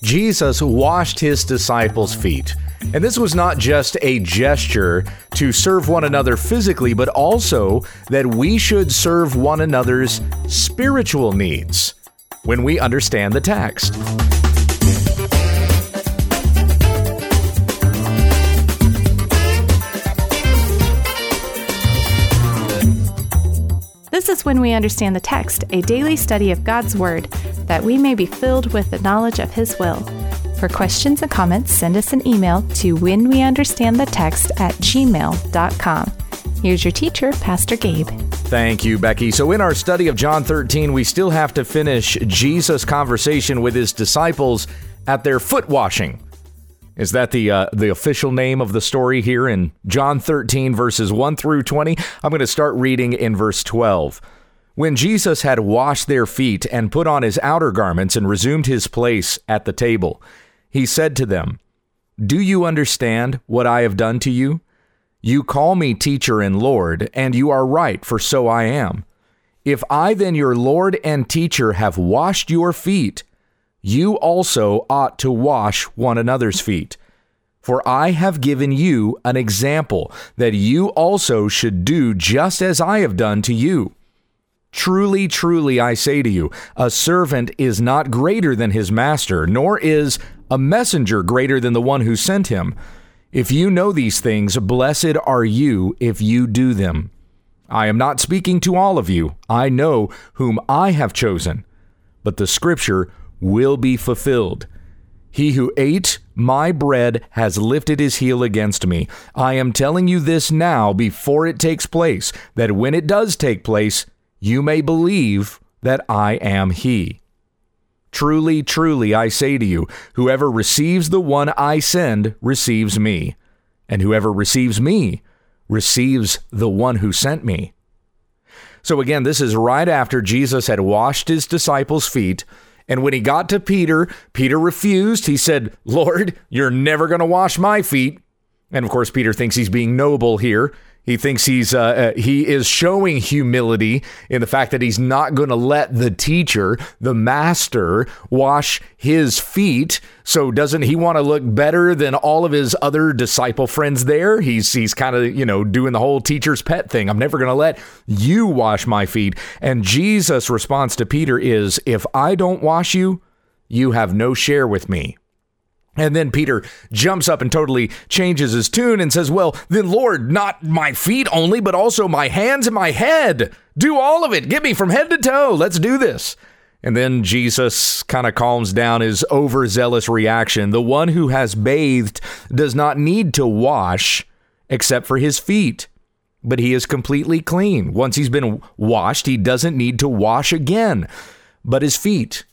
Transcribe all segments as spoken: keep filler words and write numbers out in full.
Jesus washed his disciples' feet. And this was not just a gesture to serve one another physically, but also that we should serve one another's spiritual needs when we understand the text. This is When We Understand the Text, a daily study of God's Word, that we may be filled with the knowledge of His will. For questions and comments, send us an email to whenweunderstandthetext at gmail dot com. Here's your teacher, Pastor Gabe. Thank you, Becky. So in our study of John thirteen, we still have to finish Jesus' conversation with his disciples at their foot washing. Is that the uh, the official name of the story here in John thirteen, verses one through twenty? I'm going to start reading in verse twelve. When Jesus had washed their feet and put on his outer garments and resumed his place at the table, he said to them, "Do you understand what I have done to you? You call me teacher and Lord, and you are right, for so I am. If I then, your Lord and teacher, have washed your feet, you also ought to wash one another's feet. For I have given you an example that you also should do just as I have done to you. Truly, truly, I say to you, a servant is not greater than his master, nor is a messenger greater than the one who sent him. If you know these things, blessed are you if you do them. I am not speaking to all of you. I know whom I have chosen. But the scripture will be fulfilled. He who ate my bread has lifted his heel against me. I am telling you this now before it takes place, that when it does take place, you may believe that I am he. Truly, truly, I say to you, whoever receives the one I send receives me, and whoever receives me receives the one who sent me." So again, this is right after Jesus had washed his disciples' feet. And when he got to Peter, Peter refused. He said, "Lord, you're never going to wash my feet." And of course, Peter thinks he's being noble here. He thinks he's uh, uh, he is showing humility in the fact that he's not going to let the teacher, the master, wash his feet. So doesn't he want to look better than all of his other disciple friends there? He's he's kind of, you know, doing the whole teacher's pet thing. I'm never going to let you wash my feet. And Jesus' response to Peter is, "If I don't wash you, you have no share with me." And then Peter jumps up and totally changes his tune and says, "Well, then, Lord, not my feet only, but also my hands and my head. Do all of it. Get me from head to toe. Let's do this." And then Jesus kind of calms down his overzealous reaction. The one who has bathed does not need to wash except for his feet, but he is completely clean. Once he's been washed, he doesn't need to wash again, but his feet.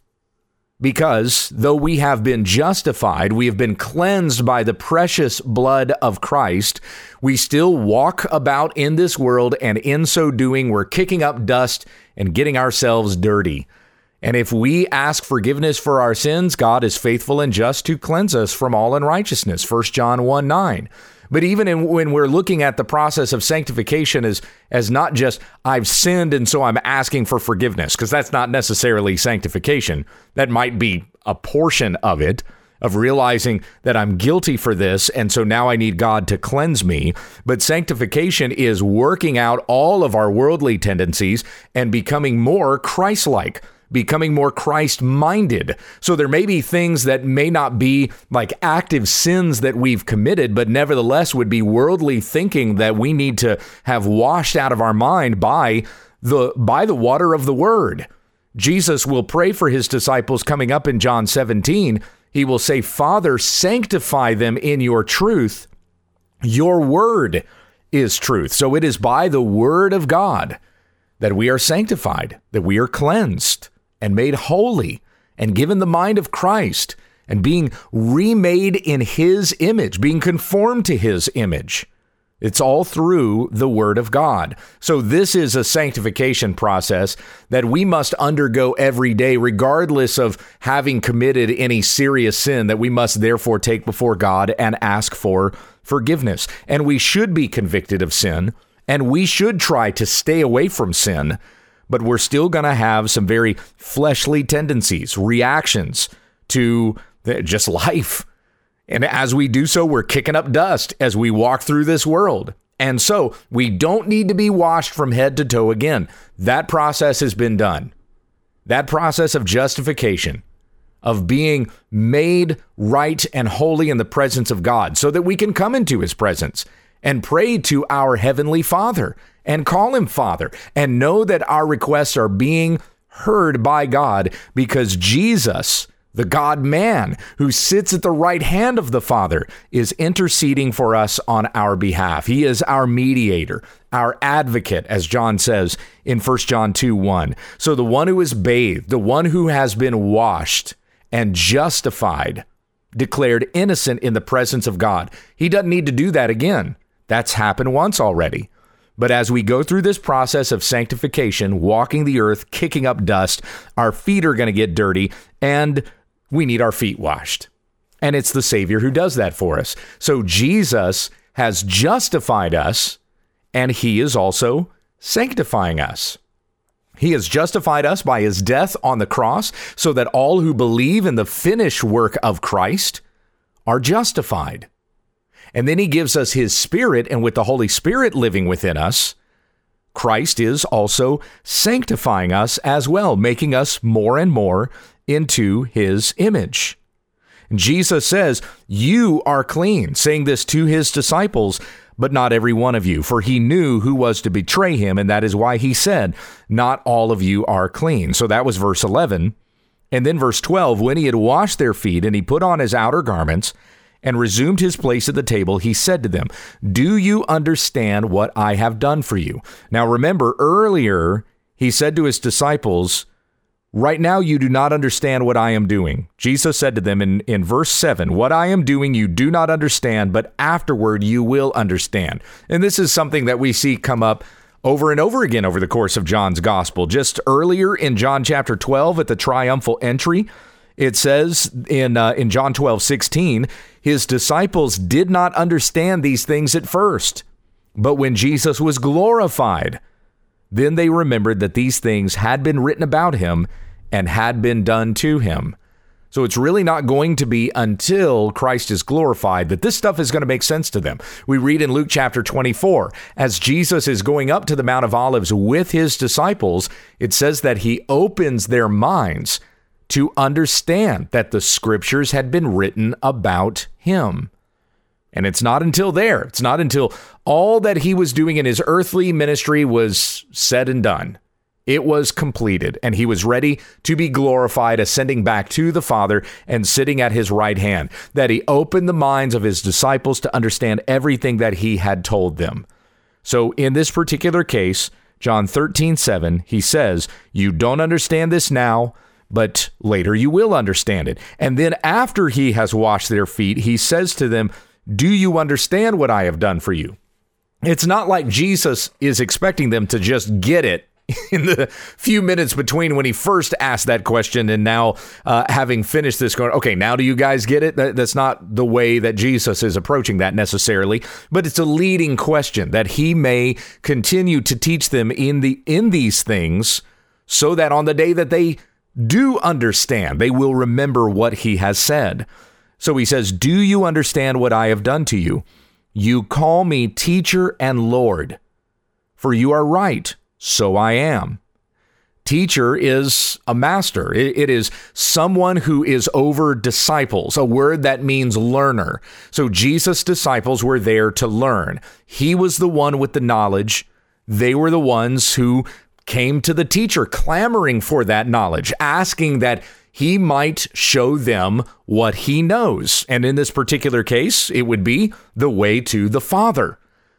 Because though we have been justified, we have been cleansed by the precious blood of Christ, we still walk about in this world, and in so doing, we're kicking up dust and getting ourselves dirty. And if we ask forgiveness for our sins, God is faithful and just to cleanse us from all unrighteousness, First John one nine. But even in, when we're looking at the process of sanctification as, as not just, I've sinned and so I'm asking for forgiveness, because that's not necessarily sanctification. That might be a portion of it, of realizing that I'm guilty for this, and so now I need God to cleanse me. But sanctification is working out all of our worldly tendencies and becoming more Christ-like, becoming more Christ-minded. So there may be things that may not be like active sins that we've committed, but nevertheless would be worldly thinking that we need to have washed out of our mind by the by the water of the word. Jesus will pray for his disciples coming up in John seventeen. He will say, "Father, sanctify them in your truth. Your word is truth." So it is by the word of God that we are sanctified, that we are cleansed and made holy and given the mind of Christ and being remade in his image, being conformed to his image. It's all through the word of God. So this is a sanctification process that we must undergo every day, regardless of having committed any serious sin, that we must therefore take before God and ask for forgiveness. And we should be convicted of sin, and we should try to stay away from sin, but we're still going to have some very fleshly tendencies, reactions to just life. And as we do so, we're kicking up dust as we walk through this world. And so we don't need to be washed from head to toe again. That process has been done. That process of justification, of being made right and holy in the presence of God so that we can come into his presence and pray to our heavenly Father and call him Father and know that our requests are being heard by God because Jesus, the God-man who sits at the right hand of the Father, is interceding for us on our behalf. He is our mediator, our advocate, as John says in First John two one. So the one who is bathed, the one who has been washed and justified, declared innocent in the presence of God, he doesn't need to do that again. That's happened once already. But as we go through this process of sanctification, walking the earth, kicking up dust, our feet are going to get dirty, and we need our feet washed. And it's the Savior who does that for us. So Jesus has justified us, and he is also sanctifying us. He has justified us by his death on the cross so that all who believe in the finished work of Christ are justified. And then he gives us his Spirit, and with the Holy Spirit living within us, Christ is also sanctifying us as well, making us more and more into his image. And Jesus says, "You are clean," saying this to his disciples, but not every one of you, for he knew who was to betray him, and that is why he said, "Not all of you are clean." So that was verse eleven. And then verse twelve, when he had washed their feet and he put on his outer garments and resumed his place at the table, he said to them, "Do you understand what I have done for you?" Now remember, earlier he said to his disciples, "Right now you do not understand what I am doing." Jesus said to them in, in verse seven, "What I am doing you do not understand, but afterward you will understand." And this is something that we see come up over and over again over the course of John's gospel. Just earlier in John chapter twelve at the triumphal entry, it says in uh, in John twelve sixteen, his disciples did not understand these things at first, but when Jesus was glorified, then they remembered that these things had been written about him and had been done to him. So it's really not going to be until Christ is glorified that this stuff is going to make sense to them. We read in Luke chapter twenty-four, as Jesus is going up to the Mount of Olives with his disciples, it says that he opens their minds to understand that the scriptures had been written about him. And it's not until there, it's not until all that he was doing in his earthly ministry was said and done. It was completed, and he was ready to be glorified, ascending back to the Father and sitting at his right hand, that he opened the minds of his disciples to understand everything that he had told them. So in this particular case, John thirteen seven, he says, "You don't understand this now, but later you will understand it." And then after he has washed their feet, he says to them, "Do you understand what I have done for you?" It's not like Jesus is expecting them to just get it in the few minutes between when he first asked that question and now uh, having finished this going, okay, now do you guys get it? That, that's not the way that Jesus is approaching that necessarily, but it's a leading question that he may continue to teach them in the in these things so that on the day that they do understand, they will remember what he has said. So he says, "Do you understand what I have done to you? You call me teacher and Lord, for you are right, so I am." Teacher is a master. It, it is someone who is over disciples, a word that means learner. So Jesus' disciples were there to learn. He was the one with the knowledge. They were the ones who came to the teacher, clamoring for that knowledge, asking that he might show them what he knows. And in this particular case, it would be the way to the Father.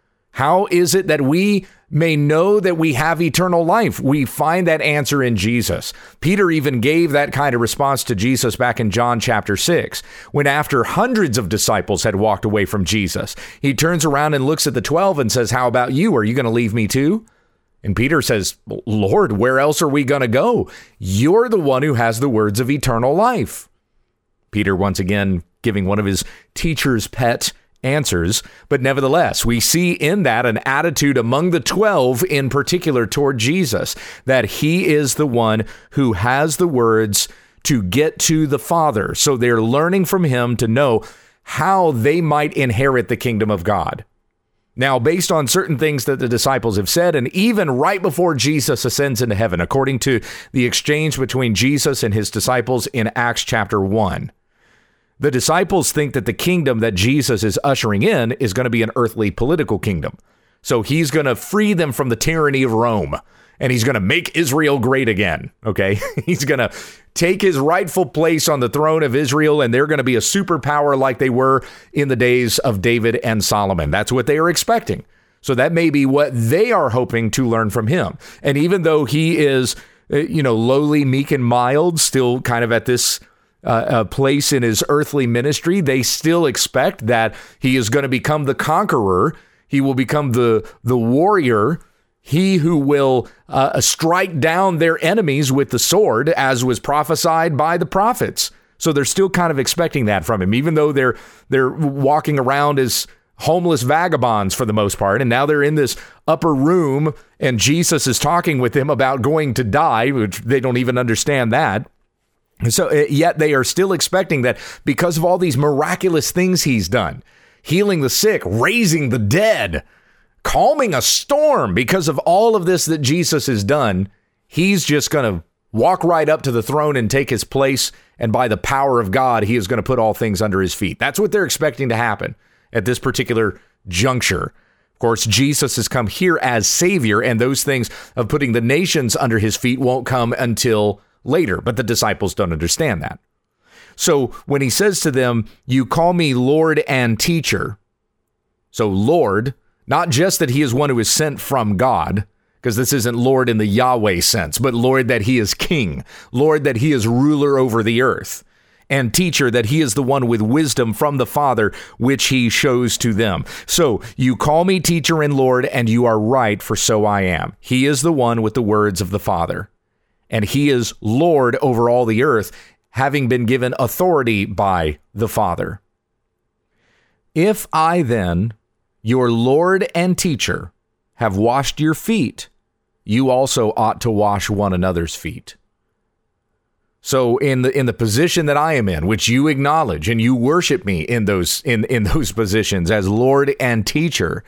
How is it that we may know that we have eternal life? We find that answer in Jesus. Peter even gave that kind of response to Jesus back in John chapter six, when after hundreds of disciples had walked away from Jesus, he turns around and looks at the twelve and says, "How about you? Are you going to leave me too?" And Peter says, "Lord, where else are we going to go? You're the one who has the words of eternal life." Peter, once again, giving one of his teacher's pet answers. But nevertheless, we see in that an attitude among the twelve in particular toward Jesus, that he is the one who has the words to get to the Father. So they're learning from him to know how they might inherit the kingdom of God. Now, based on certain things that the disciples have said, and even right before Jesus ascends into heaven, according to the exchange between Jesus and his disciples in Acts chapter one, the disciples think that the kingdom that Jesus is ushering in is going to be an earthly political kingdom. So he's going to free them from the tyranny of Rome, and he's going to make Israel great again. Okay, he's going to take his rightful place on the throne of Israel, and they're going to be a superpower like they were in the days of David and Solomon. That's what they are expecting. So that may be what they are hoping to learn from him. And even though he is, you know, lowly, meek, and mild, still kind of at this uh, place in his earthly ministry, they still expect that he is going to become the conqueror. He will become the the warrior. He who will uh, strike down their enemies with the sword, as was prophesied by the prophets. So they're still kind of expecting that from him, even though they're they're walking around as homeless vagabonds for the most part. And now they're in this upper room and Jesus is talking with them about going to die, which they don't even understand that. So yet they are still expecting that because of all these miraculous things he's done, healing the sick, raising the dead, calming a storm, because of all of this that Jesus has done, he's just going to walk right up to the throne and take his place. And by the power of God, he is going to put all things under his feet. That's what they're expecting to happen at this particular juncture. Of course, Jesus has come here as Savior, and those things of putting the nations under his feet won't come until later. But the disciples don't understand that. So when he says to them, "You call me Lord and teacher," so Lord, not just that he is one who is sent from God, because this isn't Lord in the Yahweh sense, but Lord that he is king, Lord that he is ruler over the earth, and teacher that he is the one with wisdom from the Father, which he shows to them. So you call me teacher and Lord, and you are right, for so I am. He is the one with the words of the Father, and he is Lord over all the earth, having been given authority by the Father. If I then, your Lord and teacher, have washed your feet, you also ought to wash one another's feet. So in the in the position that I am in, which you acknowledge and you worship me in those in, in those positions as Lord and teacher,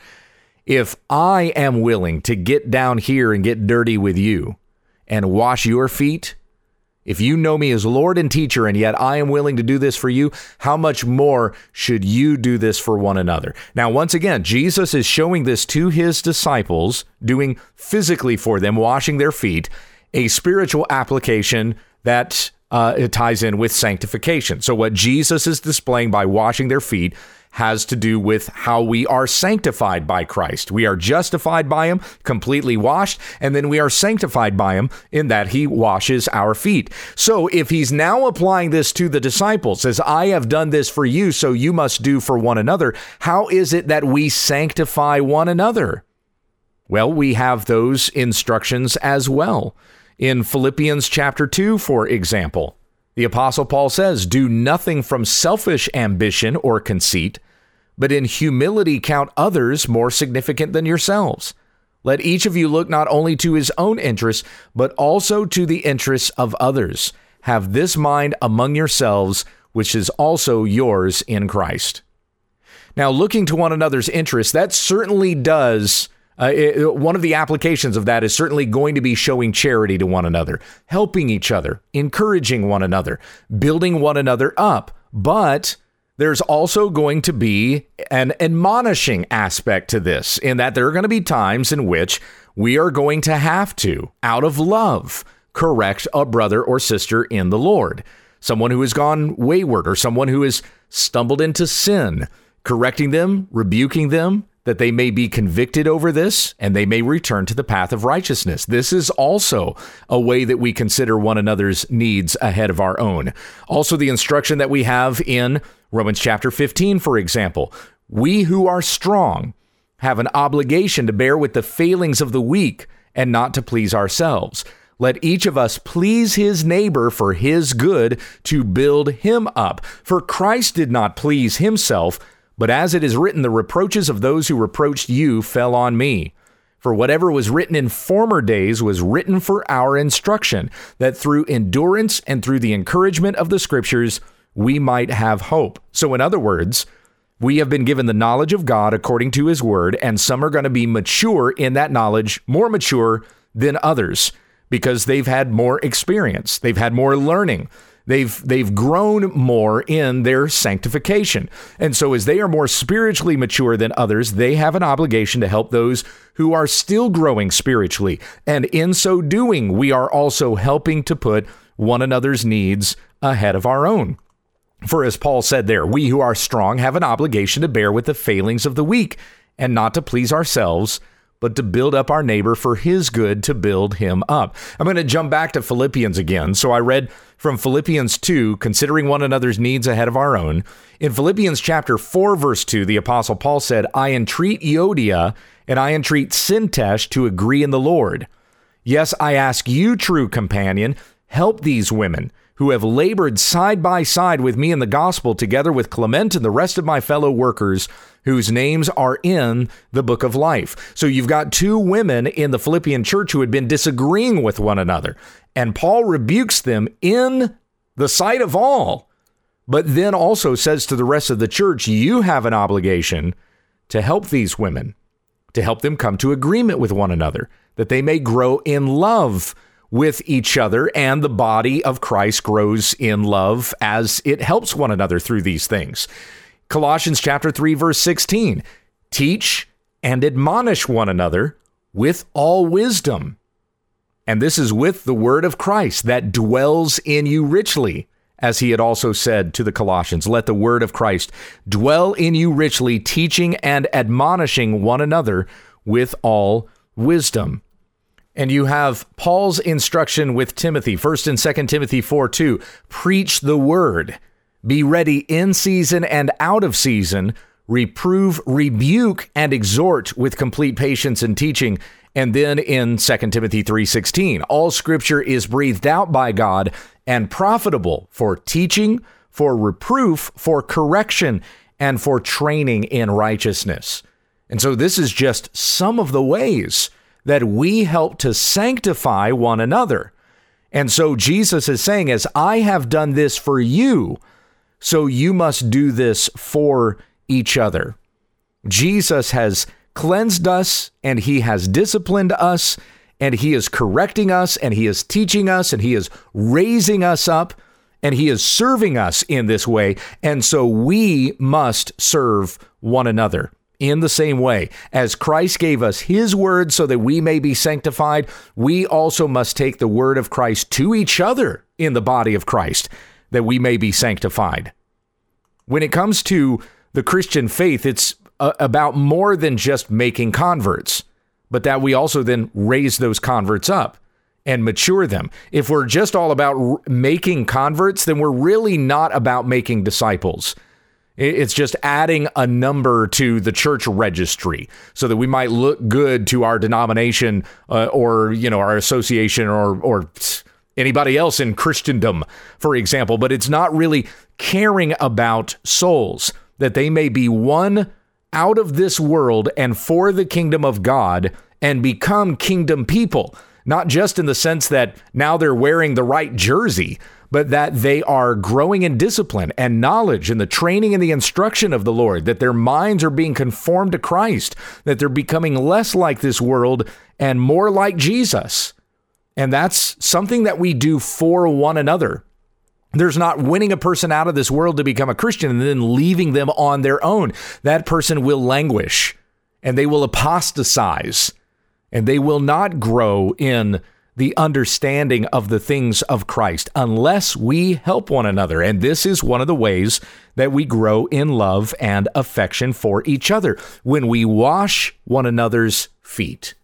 if I am willing to get down here and get dirty with you and wash your feet, if you know me as Lord and teacher, and yet I am willing to do this for you, how much more should you do this for one another? Now, once again, Jesus is showing this to his disciples, doing physically for them, washing their feet, a spiritual application that uh, it ties in with sanctification. So what Jesus is displaying by washing their feet has to do with how we are sanctified by Christ. We are justified by him, completely washed, and then we are sanctified by him in that he washes our feet. So if he's now applying this to the disciples, as I have done this for you, so you must do for one another, how is it that we sanctify one another? Well, we have those instructions as well. In Philippians chapter two, for example, the Apostle Paul says, "Do nothing from selfish ambition or conceit, but in humility count others more significant than yourselves. Let each of you look not only to his own interests, but also to the interests of others. Have this mind among yourselves, which is also yours in Christ." Now, looking to one another's interests, that certainly does Uh, it, one of the applications of that is certainly going to be showing charity to one another, helping each other, encouraging one another, building one another up. But there's also going to be an admonishing aspect to this, in that there are going to be times in which we are going to have to, out of love, correct a brother or sister in the Lord, someone who has gone wayward or someone who has stumbled into sin, correcting them, rebuking them, that they may be convicted over this and they may return to the path of righteousness. This is also a way that we consider one another's needs ahead of our own. Also, the instruction that we have in Romans chapter fifteen, for example, we who are strong have an obligation to bear with the failings of the weak and not to please ourselves. Let each of us please his neighbor for his good, to build him up. For Christ did not please himself, but as it is written, the reproaches of those who reproached you fell on me. For whatever was written in former days was written for our instruction, that through endurance and through the encouragement of the scriptures, we might have hope. So in other words, we have been given the knowledge of God according to his word, and some are going to be mature in that knowledge, more mature than others, because they've had more experience. They've had more learning. They've they've grown more in their sanctification. And so as they are more spiritually mature than others, they have an obligation to help those who are still growing spiritually. And in so doing, we are also helping to put one another's needs ahead of our own. For as Paul said there, we who are strong have an obligation to bear with the failings of the weak, and not to please ourselves, but to build up our neighbor for his good, to build him up. I'm going to jump back to Philippians again. So I read from Philippians two, considering one another's needs ahead of our own. In Philippians chapter four, verse two, the Apostle Paul said, I entreat Euodia and I entreat Syntyche to agree in the Lord. Yes, I ask you, true companion, help these women who have labored side by side with me in the gospel, together with Clement and the rest of my fellow workers, whose names are in the book of life. So you've got two women in the Philippian church who had been disagreeing with one another, and Paul rebukes them in the sight of all, but then also says to the rest of the church, you have an obligation to help these women, to help them come to agreement with one another, that they may grow in love with each other, and the body of Christ grows in love as it helps one another through these things. Colossians chapter three, verse sixteen, teach and admonish one another with all wisdom. And this is with the word of Christ that dwells in you richly, as he had also said to the Colossians, let the word of Christ dwell in you richly, teaching and admonishing one another with all wisdom. And you have Paul's instruction with Timothy, First and Second Timothy four two, preach the word, be ready in season and out of season, reprove, rebuke, and exhort with complete patience and teaching. And then in Second Timothy three sixteen, all scripture is breathed out by God and profitable for teaching, for reproof, for correction, and for training in righteousness. And so this is just some of the ways that we help to sanctify one another. And so Jesus is saying, as I have done this for you, so you must do this for each other. Jesus has cleansed us, and he has disciplined us, and he is correcting us, and he is teaching us, and he is raising us up, and he is serving us in this way. And so we must serve one another in the same way. As Christ gave us his word so that we may be sanctified, we also must take the word of Christ to each other in the body of Christ, that we may be sanctified. When it comes to the Christian faith, it's uh, about more than just making converts, but that we also then raise those converts up and mature them. If we're just all about r- making converts, then we're really not about making disciples. It's just adding a number to the church registry so that we might look good to our denomination uh, or, you know, our association or or anybody else in Christendom, for example. But it's not really caring about souls, that they may be won out of this world and for the kingdom of God and become kingdom people, not just in the sense that now they're wearing the right jersey, but that they are growing in discipline and knowledge and the training and the instruction of the Lord, that their minds are being conformed to Christ, that they're becoming less like this world and more like Jesus. And that's something that we do for one another. There's not winning a person out of this world to become a Christian and then leaving them on their own. That person will languish and they will apostatize and they will not grow in the understanding of the things of Christ unless we help one another. And this is one of the ways that we grow in love and affection for each other, when we wash one another's feet.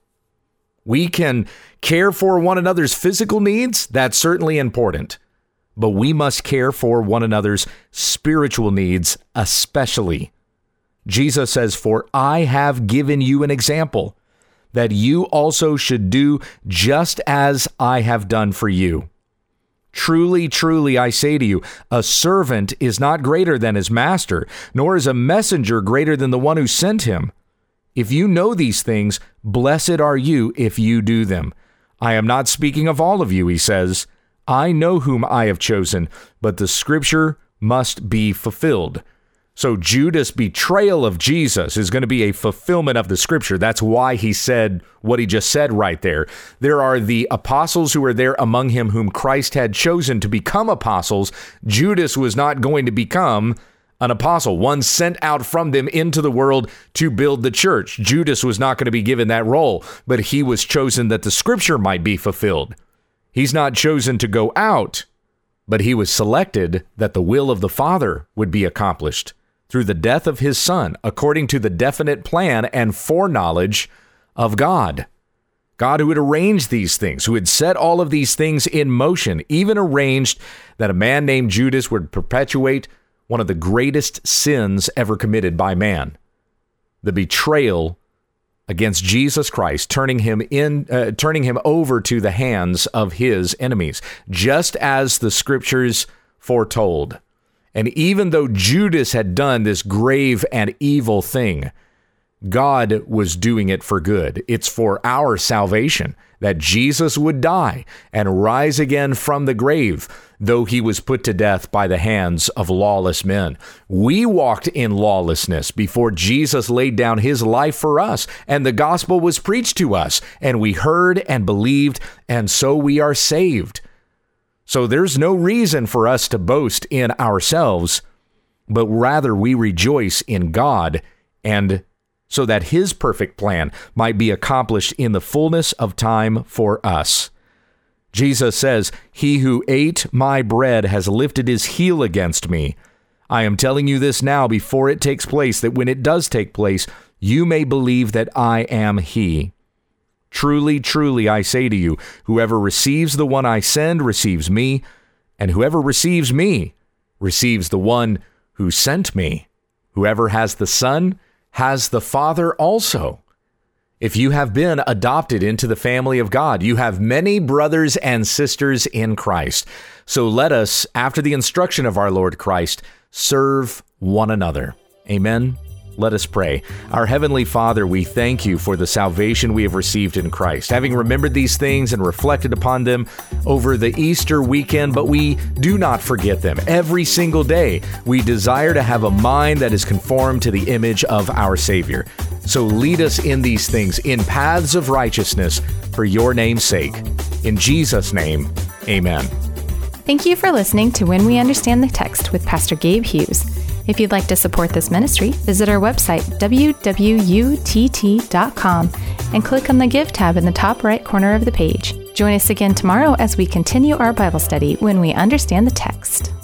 We can care for one another's physical needs. That's certainly important. But we must care for one another's spiritual needs, especially. Jesus says, for I have given you an example, that you also should do just as I have done for you. Truly, truly, I say to you, a servant is not greater than his master, nor is a messenger greater than the one who sent him. If you know these things, blessed are you if you do them. I am not speaking of all of you, he says. I know whom I have chosen, but the scripture must be fulfilled. So Judas' betrayal of Jesus is going to be a fulfillment of the scripture. That's why he said what he just said right there. There are the apostles who are there among him whom Christ had chosen to become apostles. Judas was not going to become an apostle, one sent out from them into the world to build the church. Judas was not going to be given that role, but he was chosen that the scripture might be fulfilled. He's not chosen to go out, but he was selected that the will of the Father would be accomplished through the death of his Son, according to the definite plan and foreknowledge of God. God who had arranged these things, who had set all of these things in motion, even arranged that a man named Judas would perpetuate one of the greatest sins ever committed by man, the betrayal against Jesus Christ, turning him in, uh, turning him over to the hands of his enemies, just as the scriptures foretold. And even though Judas had done this grave and evil thing, God was doing it for good. It's for our salvation that Jesus would die and rise again from the grave, though he was put to death by the hands of lawless men. We walked in lawlessness before Jesus laid down his life for us, and the gospel was preached to us, and we heard and believed, and so we are saved. So there's no reason for us to boast in ourselves, but rather we rejoice in God, and so that his perfect plan might be accomplished in the fullness of time for us. Jesus says, "He who ate my bread has lifted his heel against me. I am telling you this now before it takes place, that when it does take place, you may believe that I am he. Truly, truly, I say to you, whoever receives the one I send receives me, and whoever receives me receives the one who sent me. Whoever has the Son has the Father also." If you have been adopted into the family of God, you have many brothers and sisters in Christ. So let us, after the instruction of our Lord Christ, serve one another. Amen. Let us pray. Our Heavenly Father, we thank you for the salvation we have received in Christ, having remembered these things and reflected upon them over the Easter weekend, but we do not forget them. Every single day, we desire to have a mind that is conformed to the image of our Savior. So lead us in these things, in paths of righteousness, for your name's sake. In Jesus' name, amen. Thank you for listening to When We Understand the Text with Pastor Gabe Hughes. If you'd like to support this ministry, visit our website, w w u t t dot com, and click on the Give tab in the top right corner of the page. Join us again tomorrow as we continue our Bible study when we understand the text.